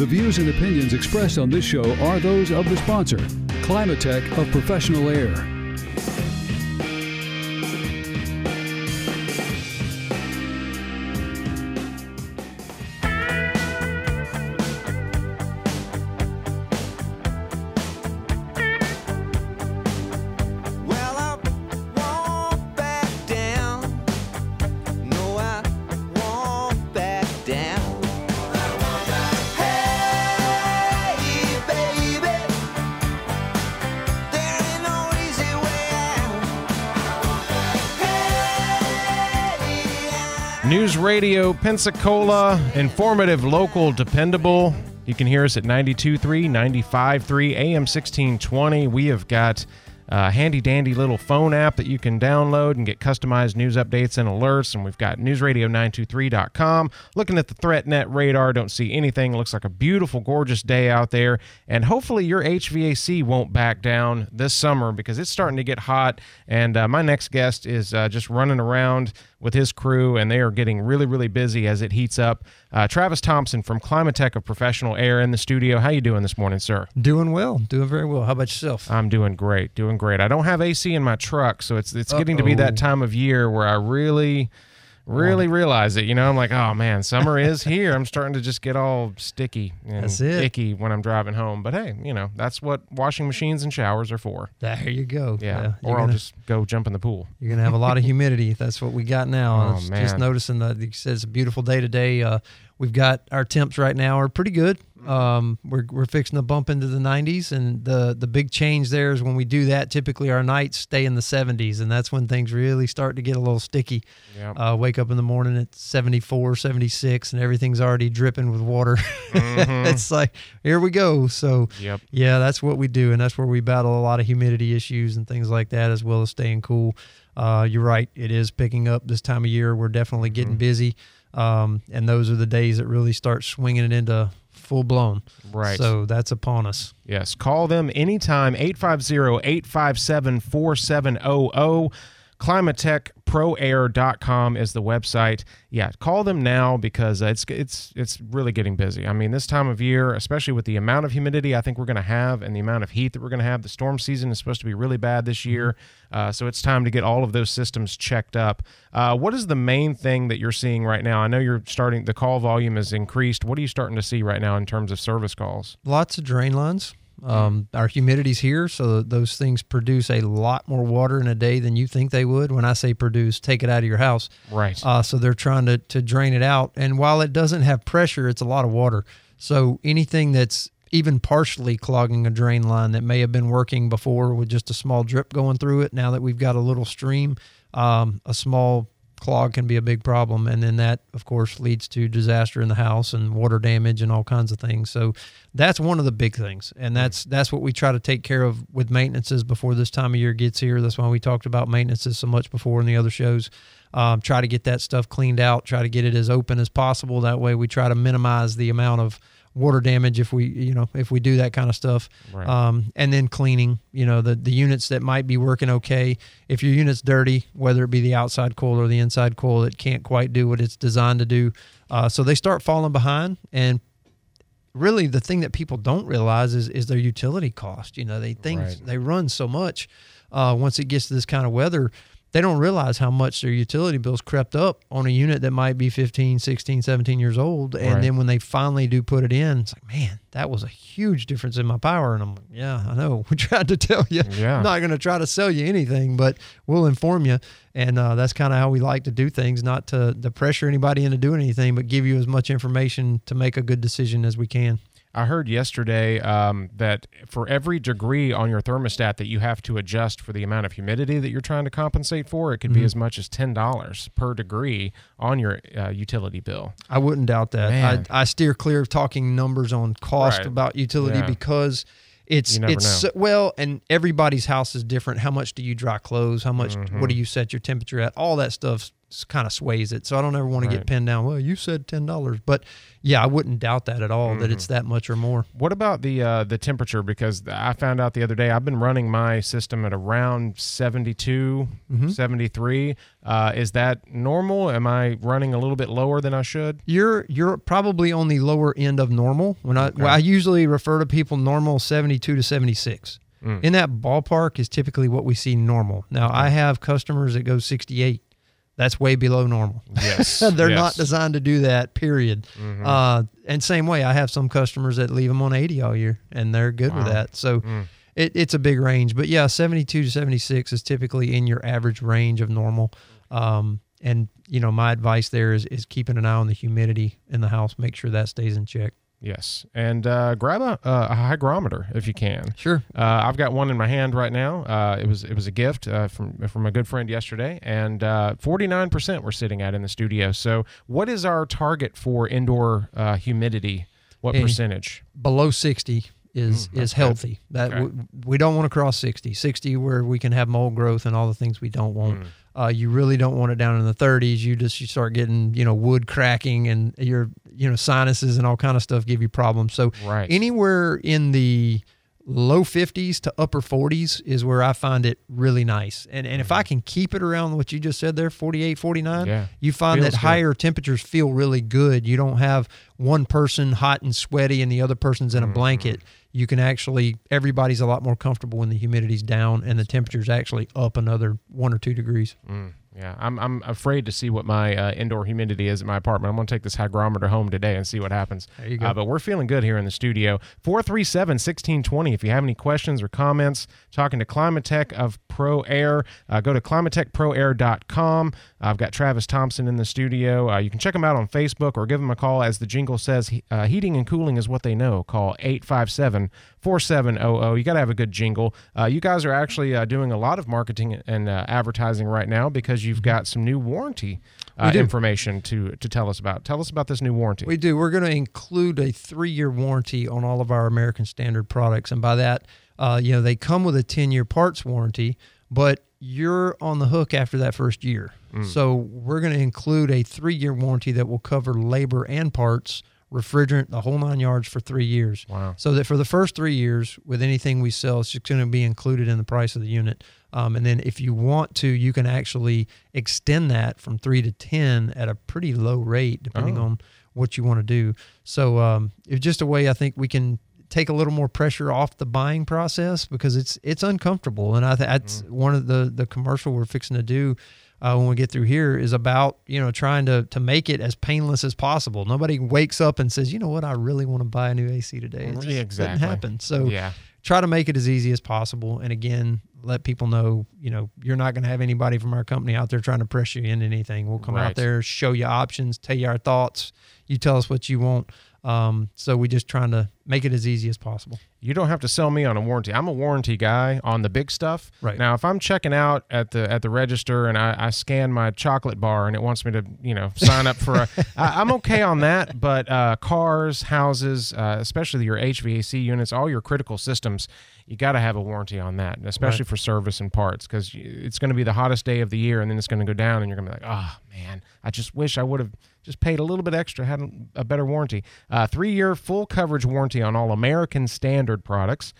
The views and opinions expressed on this show are those of the sponsor, Climatech of Professional Air. News Radio Pensacola, informative, local, dependable. You can hear us at 92.3, 95.3, AM 1620. We have got a handy-dandy little phone app that you can download and get customized news updates and alerts. And we've got newsradio923.com. Looking at the ThreatNet radar, don't see anything. It looks like a beautiful, gorgeous day out there. And hopefully your HVAC won't back down this summer because it's starting to get hot. And my next guest is just running around with his crew, and they are getting really, really busy as it heats up. Travis Thompson from Climatech of Professional Air in the studio. How you doing this morning, sir? Doing well. Doing very well. How about yourself? I'm doing great. Doing great. I don't have AC in my truck, so it's getting to be that time of year where I really realize it. You know, I'm like, oh, man, summer is here. I'm starting to just get all sticky and icky when I'm driving home. But, hey, you know, that's what washing machines and showers are for. There you go. Yeah. Or I'll just go jump in the pool. You're going to have a lot of humidity. That's what we got now. Oh, man. Just noticing that you said it's a beautiful day today. We've got our temps right now are pretty good. We're fixing to bump into the 90s, and the big change there is when we do that, typically our nights stay in the 70s, and that's when things really start to get a little sticky. Yep. Wake up in the morning at 74, 76, and everything's already dripping with water. Mm-hmm. It's like, here we go. So, yeah, that's what we do, and that's where we battle a lot of humidity issues and things like that, as well as staying cool. You're right. It is picking up this time of year. We're definitely getting busy, and those are the days that really start swinging it into full blown. Right. So that's upon us. Yes. Call them anytime, 850-857-4700. ClimatechProAir.com is the website. Yeah, call them now because it's really getting busy. I mean, this time of year, especially with the amount of humidity I think we're going to have and the amount of heat that we're going to have, the storm season is supposed to be really bad this year. So it's time to get all of those systems checked up. What is the main thing that you're seeing right now? I know the call volume has increased. What are you starting to see right now in terms of service calls? Lots of drain lines. Our humidity's here, so those things produce a lot more water in a day than you think they would. When I say produce, take it out of your house. Right. So they're trying to drain it out. And while it doesn't have pressure, it's a lot of water. So anything that's even partially clogging a drain line that may have been working before with just a small drip going through it, now that we've got a little stream, a small clog can be a big problem, and then that of course leads to disaster in the house and water damage and all kinds of things. So that's one of the big things, and that's what we try to take care of with maintenances before this time of year gets here. That's why we talked about maintenances so much before in the other shows. Try to get that stuff cleaned out, try to get it as open as possible. That way we try to minimize the amount of water damage if we do that kind of stuff. Right. And then cleaning, the units that might be working okay. If your unit's dirty, whether it be the outside coil or the inside coil, it can't quite do what it's designed to do. So they start falling behind. And really the thing that people don't realize is their utility cost. They run so much once it gets to this kind of weather. They don't realize how much their utility bills crept up on a unit that might be 15, 16, 17 years old. And then when they finally do put it in, it's like, man, that was a huge difference in my power. And I'm like, yeah, I know. We tried to tell you. Yeah. I'm not going to try to sell you anything, but we'll inform you. And that's kind of how we like to do things, not to pressure anybody into doing anything, but give you as much information to make a good decision as we can. I heard yesterday that for every degree on your thermostat that you have to adjust for the amount of humidity that you're trying to compensate for, it could be as much as $10 per degree on your utility bill. I wouldn't doubt that. I steer clear of talking numbers on cost about utility because it's and everybody's house is different. How much do you dry clothes? How much? What do you set your temperature at? All that stuff's kind of sways it. So I don't ever want to Right. get pinned down. Well, you said $10, but yeah, I wouldn't doubt that at all, that it's that much or more. What about the temperature? Because I found out the other day I've been running my system at around 72, 73. Is that normal? Am I running a little bit lower than I should? You're probably on the lower end of normal. When I usually refer to people normal 72 to 76. In that ballpark is typically what we see normal. Now I have customers that go 68. That's way below normal. Yes. They're yes. not designed to do that, period. And same way, I have some customers that leave them on 80 all year, and they're good with that. So it's a big range. But yeah, 72 to 76 is typically in your average range of normal. And, my advice there is keeping an eye on the humidity in the house. Make sure that stays in check. Yes, and grab a hygrometer if you can. Sure. I've got one in my hand right now. It was a gift from a good friend yesterday, and 49% we're sitting at in the studio. So, what is our target for indoor humidity? What percentage? Below 60 is healthy. We don't want to cross 60. 60 where we can have mold growth and all the things we don't want. You really don't want it down in the 30s. You start getting, wood cracking, and your, sinuses and all kind of stuff give you problems. So anywhere in the low 50s to upper 40s is where I find it really nice. And if I can keep it around what you just said there, 48, 49, you find that higher temperatures feel really good. You don't have one person hot and sweaty and the other person's in a blanket. You can actually, everybody's a lot more comfortable when the humidity's down and the temperature's actually up another 1 or 2 degrees. Yeah, I'm afraid to see what my indoor humidity is in my apartment. I'm going to take this hygrometer home today and see what happens. There you go. But we're feeling good here in the studio. 437-1620. If you have any questions or comments, talking to Climatech of Pro Air, go to climatechproair.com. I've got Travis Thompson in the studio. You can check him out on Facebook or give him a call. As the jingle says, heating and cooling is what they know. Call 857-4700. You got to have a good jingle. You guys are actually doing a lot of marketing and advertising right now because you've got some new warranty information to tell us about. Tell us about this new warranty. We do. We're going to include a 3-year warranty on all of our American Standard products. And by that, they come with a 10-year parts warranty, but you're on the hook after that first year. So we're going to include a 3-year warranty that will cover labor and parts, refrigerant, the whole 9 yards for 3 years. Wow. So that for the first 3 years, with anything we sell, it's just going to be included in the price of the unit. And then if you want to, you can actually extend that from 3 to 10 at a pretty low rate, depending on what you want to do. So it's just a way I think we can take a little more pressure off the buying process, because it's uncomfortable. And that's one of the commercial we're fixing to do when we get through here is about, trying to make it as painless as possible. Nobody wakes up and says, you know what, I really want to buy a new AC today. It just doesn't happen. So try to make it as easy as possible. And again, let people know, you're not going to have anybody from our company out there trying to press you into anything. We'll come out there, show you options, tell you our thoughts. You tell us what you want. So we just trying to make it as easy as possible. You don't have to sell me on a warranty. I'm a warranty guy on the big stuff. Right. Now, if I'm checking out at the register and I scan my chocolate bar and it wants me to, sign up for I'm okay on that. But cars, houses, especially your HVAC units, all your critical systems, you got to have a warranty on that, especially for service and parts, because it's going to be the hottest day of the year and then it's going to go down and you're going to be like, oh, man, I just wish I would have just paid a little bit extra, had a better warranty. 3-year full coverage warranty on all American Standard products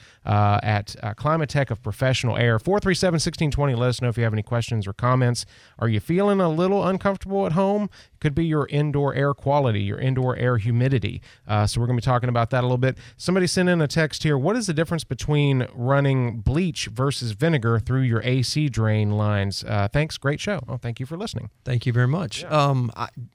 at Climatech of Professional Air. 437-1620. Let us know if you have any questions or comments. Are you feeling a little uncomfortable at home? It could be your indoor air quality, your indoor air humidity. So we're going to be talking about that a little bit. Somebody sent in a text here. What is the difference between running bleach versus vinegar through your AC drain lines? Thanks. Great show. Oh, thank you for listening. Thank you very much. Yeah.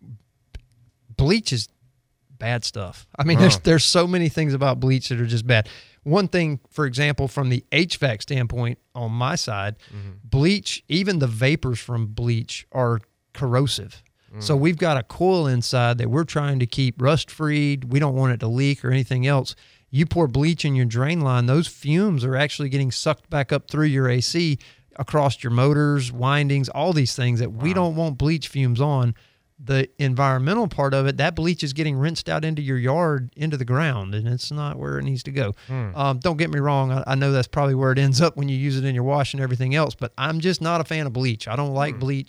Bleach is bad stuff. I mean, there's so many things about bleach that are just bad. One thing, for example, from the HVAC standpoint on my side, bleach, even the vapors from bleach are corrosive. So we've got a coil inside that we're trying to keep rust-free. We don't want it to leak or anything else. You pour bleach in your drain line, those fumes are actually getting sucked back up through your AC across your motors, windings, all these things that we don't want bleach fumes on. The environmental part of it, that bleach is getting rinsed out into your yard, into the ground, and it's not where it needs to go. Don't get me wrong. I know that's probably where it ends up when you use it in your wash and everything else, but I'm just not a fan of bleach. I don't like bleach.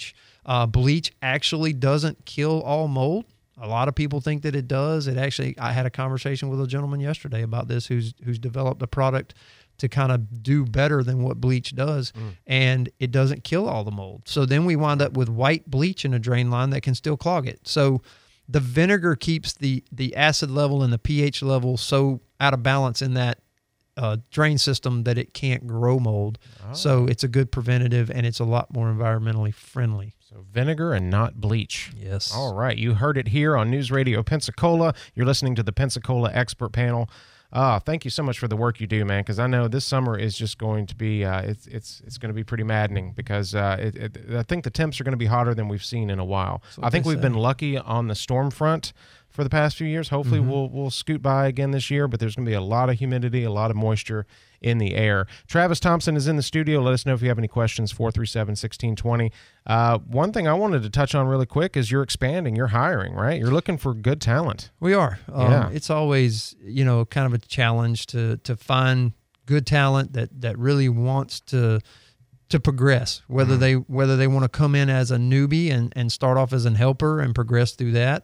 Bleach actually doesn't kill all mold. A lot of people think that it does. I had a conversation with a gentleman yesterday about this who's developed a product to kind of do better than what bleach does, and it doesn't kill all the mold. So then we wind up with white bleach in a drain line that can still clog it. So the vinegar keeps the acid level and the pH level so out of balance in that drain system that it can't grow mold. Oh. So it's a good preventative, and it's a lot more environmentally friendly. So vinegar and not bleach. Yes. All right. You heard it here on News Radio Pensacola. You're listening to the Pensacola Expert Panel. Thank you so much for the work you do, man, because I know this summer is just going to be it's going to be pretty maddening because I think the temps are going to be hotter than we've seen in a while. I think we've been lucky on the storm front for the past few years. Hopefully we'll scoot by again this year, but there's going to be a lot of humidity, a lot of moisture in the air. Travis Thompson is in the studio. Let us know if you have any questions, 437-1620. One thing I wanted to touch on really quick is you're expanding, you're hiring, right? You're looking for good talent. We are. It's always, kind of a challenge to find good talent that really wants to progress, whether they want to come in as a newbie and start off as an helper and progress through that.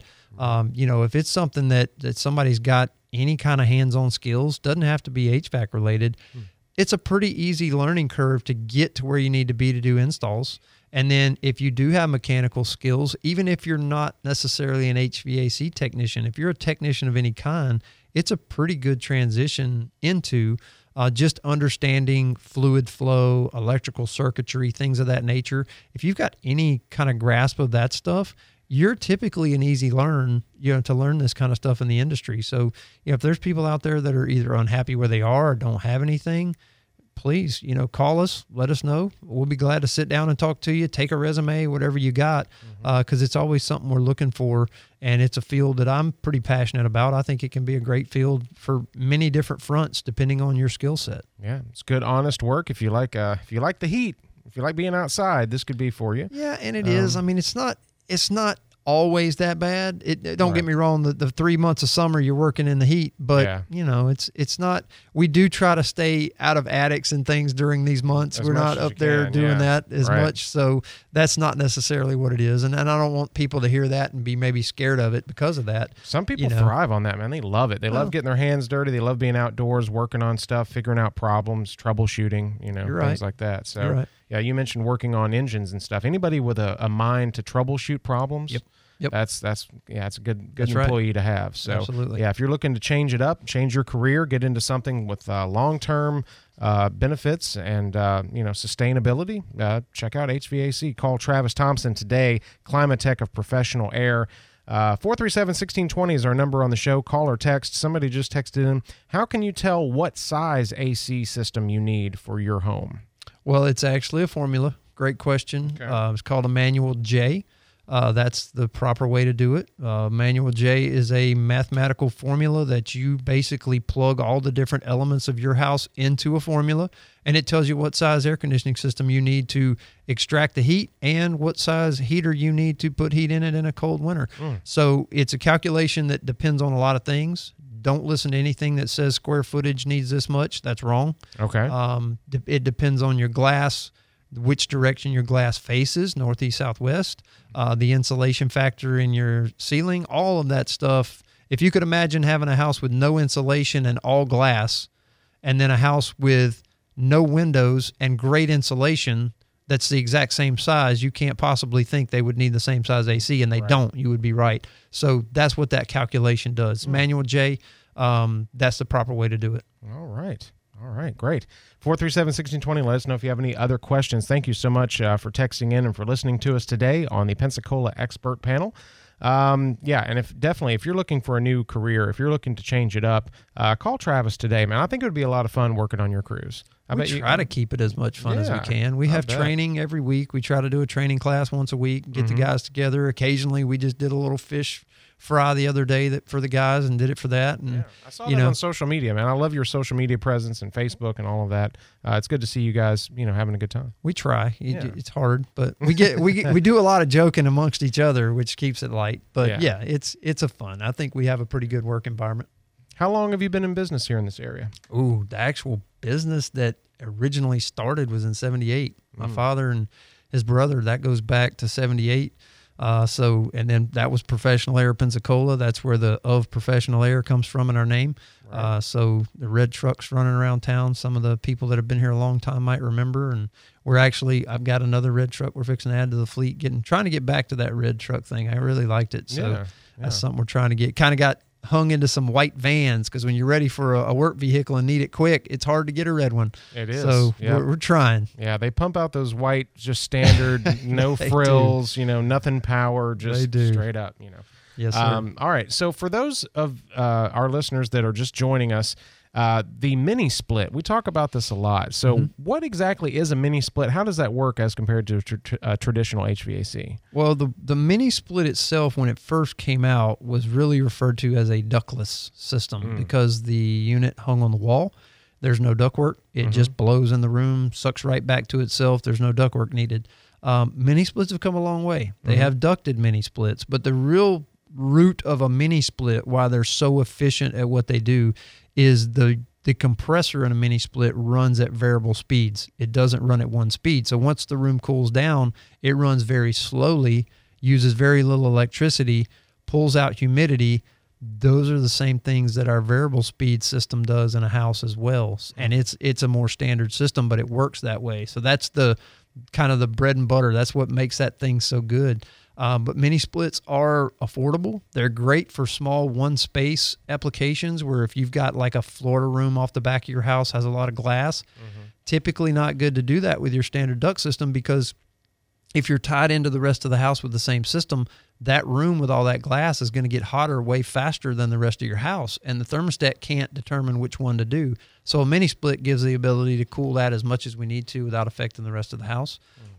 If it's something that somebody's got any kind of hands-on skills, doesn't have to be HVAC related. It's a pretty easy learning curve to get to where you need to be to do installs. And then if you do have mechanical skills, even if you're not necessarily an HVAC technician, if you're a technician of any kind, it's a pretty good transition into just understanding fluid flow, electrical circuitry, things of that nature. If you've got any kind of grasp of that stuff, you're typically an easy learn, to learn this kind of stuff in the industry. So, if there's people out there that are either unhappy where they are or don't have anything, please, call us, let us know. We'll be glad to sit down and talk to you, take a resume, whatever you got, because it's always something we're looking for, and it's a field that I'm pretty passionate about. I think it can be a great field for many different fronts, depending on your skill set. Yeah, it's good, honest work. If you like the heat, if you like being outside, this could be for you. Yeah, and it is. I mean, it's not always that bad. Don't get me wrong. The 3 months of summer you're working in the heat, but it's not. We do try to stay out of attics and things during these months. We're not up there doing that as much. So that's not necessarily what it is. And I don't want people to hear that and be maybe scared of it because of that. Some people thrive on that, man. They love it. They love getting their hands dirty. They love being outdoors, working on stuff, figuring out problems, troubleshooting, things like that. So yeah, you mentioned working on engines and stuff. Anybody with a mind to troubleshoot problems? Yep. That's it's a good employee to have. So absolutely. Yeah, if you're looking to change it up, change your career, get into something with long-term benefits and sustainability, check out HVAC. Call Travis Thompson today, Climatech of Professional Air. 437-1620 is our number on the show. Call or text. Somebody just texted in. How can you tell what size AC system you need for your home? Well, it's actually a formula. Great question. Okay. It's called a Manual J. That's the proper way to do it. Manual J is a mathematical formula that you basically plug all the different elements of your house into a formula, and it tells you what size air conditioning system you need to extract the heat and what size heater you need to put heat in it in a cold winter. So it's a calculation that depends on a lot of things. Don't listen to anything that says square footage needs this much. That's wrong. Okay. It depends on your glass, which direction your glass faces, northeast, southwest, the insulation factor in your ceiling, all of that stuff. If you could imagine having a house with no insulation and all glass, and then a house with no windows and great insulation that's the exact same size, you can't possibly think they would need the same size AC, and they don't. You would be right. So that's what that calculation does. Manual J, that's the proper way to do it. All right, great. 437-1620, let us know if you have any other questions. Thank you so much for texting in and for listening to us today on the Pensacola Expert Panel. And if you're looking for a new career, if you're looking to change it up, call Travis today, man. I think it would be a lot of fun working on your crews. We try to keep it as much fun as we can. We have training every week. We try to do a training class once a week, get the guys together. Occasionally, we just did a little fish fry the other day for the guys and did it for that. And I saw that on social media, man. I love your social media presence and Facebook and all of that. It's good to see you guys, having a good time. We try. It's hard, but we do a lot of joking amongst each other, which keeps it light. But it's a fun. I think we have a pretty good work environment. How long have you been in business here in this area? Ooh, the actual business that originally started was in 78. My father and his brother. That goes back to 78. And then that was Professional Air Pensacola. That's where the of Professional Air comes from in our name. Right. So the red trucks running around town, some of the people that have been here a long time might remember. And I've got another red truck we're fixing to add to the fleet, trying to get back to that red truck thing. I really liked it. So that's something we're trying to get. Kind of got hung into some white vans, because when you're ready for a work vehicle and need it quick, it's hard to get a red one. It is. So we're trying. Yeah, they pump out those white, just standard, no frills, nothing power, just straight up, Yes, sir. All right. So for those of our listeners that are just joining us, the mini split, we talk about this a lot. So what exactly is a mini split? How does that work as compared to traditional HVAC? Well, the mini split itself, when it first came out, was really referred to as a ductless system because the unit hung on the wall. There's no ductwork. It just blows in the room, sucks right back to itself. There's no ductwork needed. Mini splits have come a long way. They have ducted mini splits, but the real root of a mini split, why they're so efficient at what they do, is the compressor in a mini split runs at variable speeds. It doesn't run at one speed. So once the room cools down, it runs very slowly, uses very little electricity, pulls out humidity. Those are the same things that our variable speed system does in a house as well. And it's a more standard system, but it works that way. So that's the kind of the bread and butter. That's what makes that thing so good. But mini splits are affordable. They're great for small one-space applications where if you've got like a Florida room off the back of your house has a lot of glass, typically not good to do that with your standard duct system, because if you're tied into the rest of the house with the same system, that room with all that glass is going to get hotter way faster than the rest of your house, and the thermostat can't determine which one to do. So a mini split gives the ability to cool that as much as we need to without affecting the rest of the house.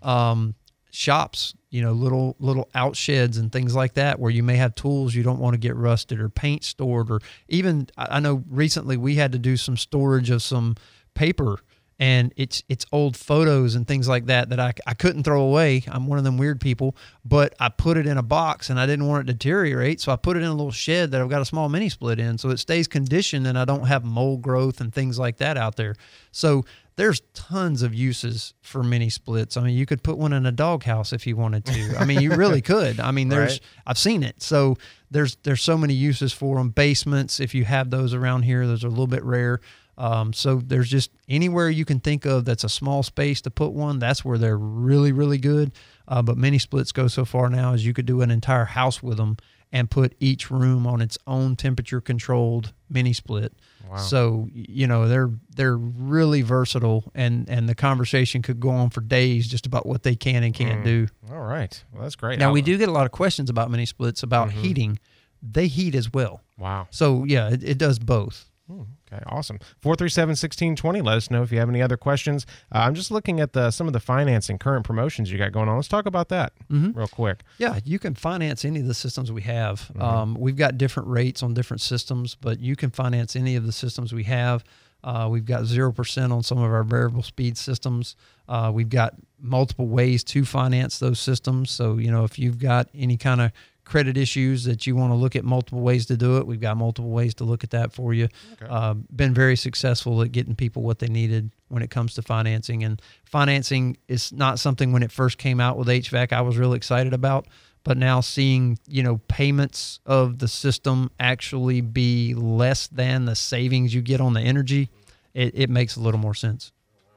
Shops, little out sheds and things like that where you may have tools you don't want to get rusted, or paint stored, or even I know recently we had to do some storage of some paper, and it's old photos and things like that I couldn't throw away. I'm one of them weird people, but I put it in a box and I didn't want it to deteriorate, so I put it in a little shed that I've got a small mini split in, so it stays conditioned and I don't have mold growth and things like that out there. So there's tons of uses for mini splits. I mean, you could put one in a doghouse if you wanted to. I mean, you really could. I mean, I've seen it. So there's so many uses for them. Basements, if you have those around here, those are a little bit rare. So there's just anywhere you can think of that's a small space to put one, that's where they're really, really good. But mini splits go so far now as you could do an entire house with them and put each room on its own temperature controlled mini split. Wow. So, they're really versatile, and the conversation could go on for days just about what they can and can't do. All right. Well, that's great. Now, we do get a lot of questions about mini splits about heating. They heat as well. Wow. So, yeah, it does both. Okay, awesome. 437-1620. Let us know if you have any other questions. I'm just looking at some of the financing, current promotions you got going on. Let's talk about that real quick. Yeah, you can finance any of the systems we have. We've got different rates on different systems, but you can finance any of the systems we have. We've got 0% on some of our variable speed systems. We've got multiple ways to finance those systems. So, if you've got any kind of credit issues that you want to look at multiple ways to do it, we've got multiple ways to look at that for you. Okay. Been very successful at getting people what they needed when it comes to financing. And financing is not something when it first came out with HVAC I was really excited about, but now seeing, payments of the system actually be less than the savings you get on the energy, it makes a little more sense.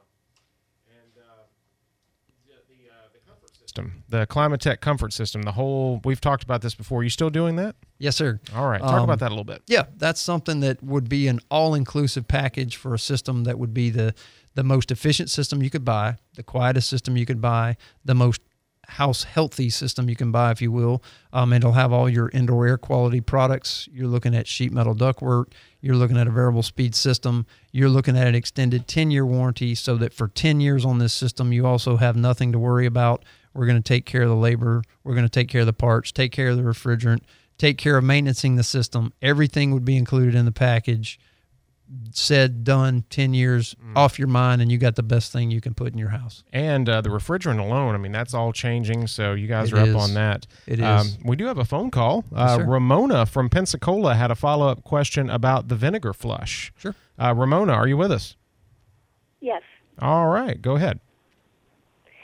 The Climatech comfort system, we've talked about this before. You still doing that? Yes, sir. All right. Talk about that a little bit. Yeah, that's something that would be an all-inclusive package for a system that would be the most efficient system you could buy, the quietest system you could buy, the most house healthy system you can buy, if you will. It'll have all your indoor air quality products. You're looking at sheet metal ductwork. You're looking at a variable speed system. You're looking at an extended 10-year warranty, so that for 10 years on this system, you also have nothing to worry about. We're going to take care of the labor. We're going to take care of the parts, take care of the refrigerant, take care of maintaining the system. Everything would be included in the package. Said, done, 10 years off your mind, and you got the best thing you can put in your house. And the refrigerant alone, that's all changing, so you guys are up on that. It is. We do have a phone call. Yes, Ramona from Pensacola had a follow-up question about the vinegar flush. Sure. Ramona, are you with us? Yes. All right, go ahead.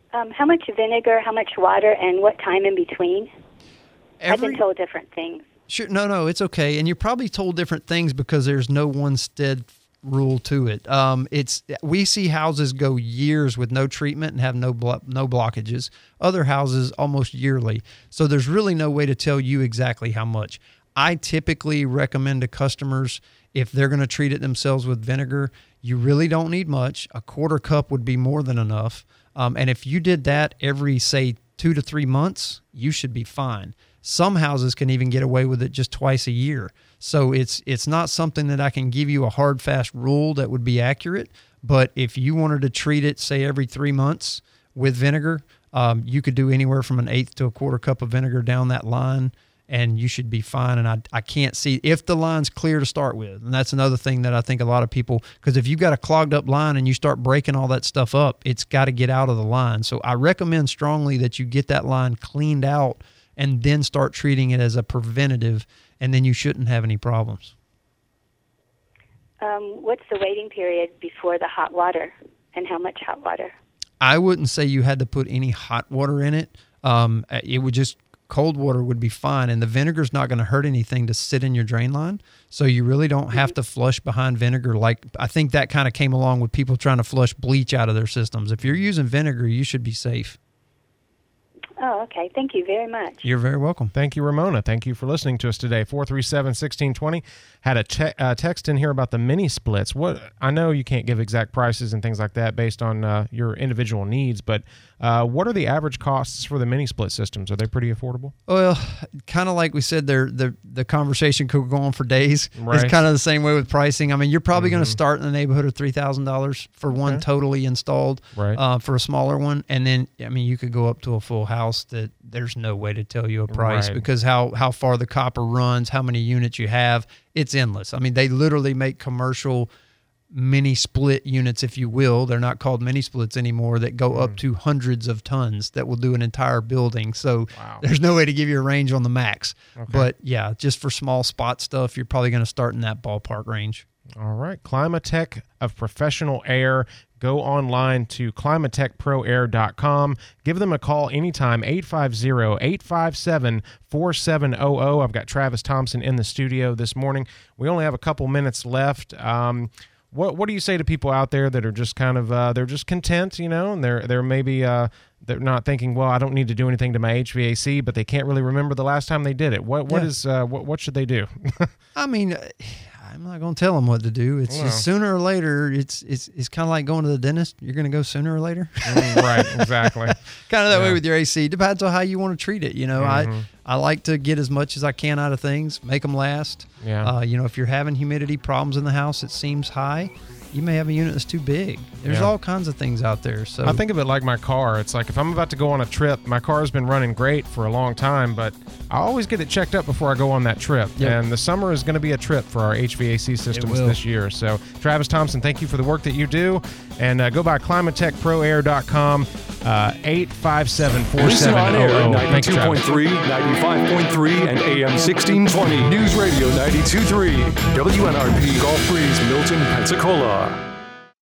How much vinegar, how much water, and what time in between? I've been told different things. Sure, no, it's okay. And you're probably told different things because there's no one stead rule to it. We see houses go years with no treatment and have no blockages. Other houses almost yearly. So there's really no way to tell you exactly how much. I typically recommend to customers, if they're going to treat it themselves with vinegar, you really don't need much. A quarter cup would be more than enough. And if you did that every, say, 2 to 3 months, you should be fine. Some houses can even get away with it just twice a year. So it's not something that I can give you a hard, fast rule that would be accurate. But if you wanted to treat it, say, every 3 months with vinegar, you could do anywhere from 1/8 to a quarter cup of vinegar down that line, and you should be fine. And I can't see if the line's clear to start with. And that's another thing that I think a lot of people, because if you've got a clogged up line and you start breaking all that stuff up, it's got to get out of the line. So I recommend strongly that you get that line cleaned out and then start treating it as a preventative, and then you shouldn't have any problems. What's the waiting period before the hot water, and how much hot water? I wouldn't say you had to put any hot water in it. It would just, cold water would be fine, and the vinegar's not going to hurt anything to sit in your drain line, so you really don't have to flush behind vinegar. Like, I think that kind of came along with people trying to flush bleach out of their systems. If you're using vinegar, you should be safe. Oh, okay. Thank you very much. You're very welcome. Thank you, Ramona. Thank you for listening to us today. 437-1620. Had a text in here about the mini splits. I know you can't give exact prices and things like that based on your individual needs, but what are the average costs for the mini split systems? Are they pretty affordable? Well, kind of like we said, the conversation could go on for days. Right. It's kind of the same way with pricing. I mean, you're probably going to start in the neighborhood of $3,000 for one totally installed, right. For a smaller one. And then, I mean, you could go up to a full house that there's no way to tell you a price because how far the copper runs, how many units you have, it's endless. I mean, they literally make commercial mini split units, if you will. They're not called mini splits anymore, that go up to hundreds of tons that will do an entire building. So there's no way to give you a range on the max. Okay. But yeah, just for small spot stuff, you're probably going to start in that ballpark range. All right. Climatech of Professional Air. Go online to climatechproair.com. Give them a call anytime, 850-857-4700. I've got Travis Thompson in the studio this morning. We only have a couple minutes left. What do you say to people out there that are just kind of they're just content, and they're maybe they're not thinking, well, I don't need to do anything to my HVAC, but they can't really remember the last time they did it. What should they do? I mean, I'm not going to tell them what to do. It's just sooner or later. It's kind of like going to the dentist. You're going to go sooner or later. Right, exactly. Kind of that way with your AC. Depends on how you want to treat it. I like to get as much as I can out of things, make them last. Yeah. If you're having humidity problems in the house, it seems high, you may have a unit that's too big. There's all kinds of things out there. So I think of it like my car. It's like if I'm about to go on a trip, my car's been running great for a long time, but I always get it checked up before I go on that trip. Yep. And the summer is going to be a trip for our HVAC systems this year. So Travis Thompson, thank you for the work that you do. And go by climatechproair.com, 857-4700. Listen on air, 92.3, 95.3, and AM 1620. News Radio 92.3, WNRP Gulf Breeze, Milton, Pensacola.